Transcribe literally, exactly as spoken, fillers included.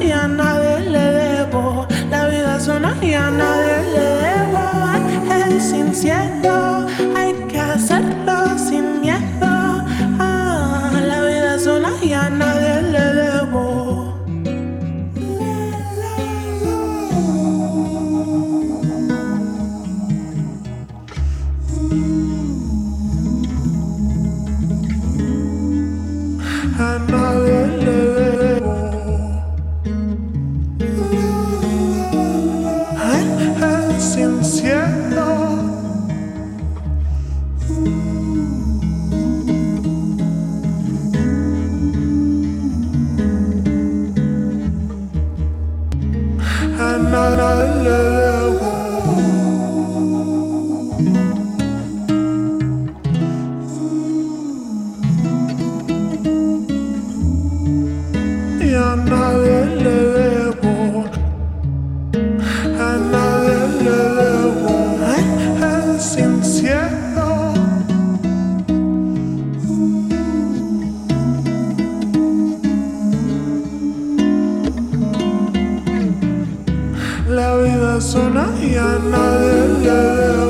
y a nadie le debo. La vida es una y a nadie le debo. Es incierto, hay que hacerlo sin miedo. Ah, la vida es una y a nadie le debo. A nadie le debo. Es incierto. A nadie le debo. Y a nadie le debo. A nadie le debo. Es incierto. La vida es una y a nadie le debo.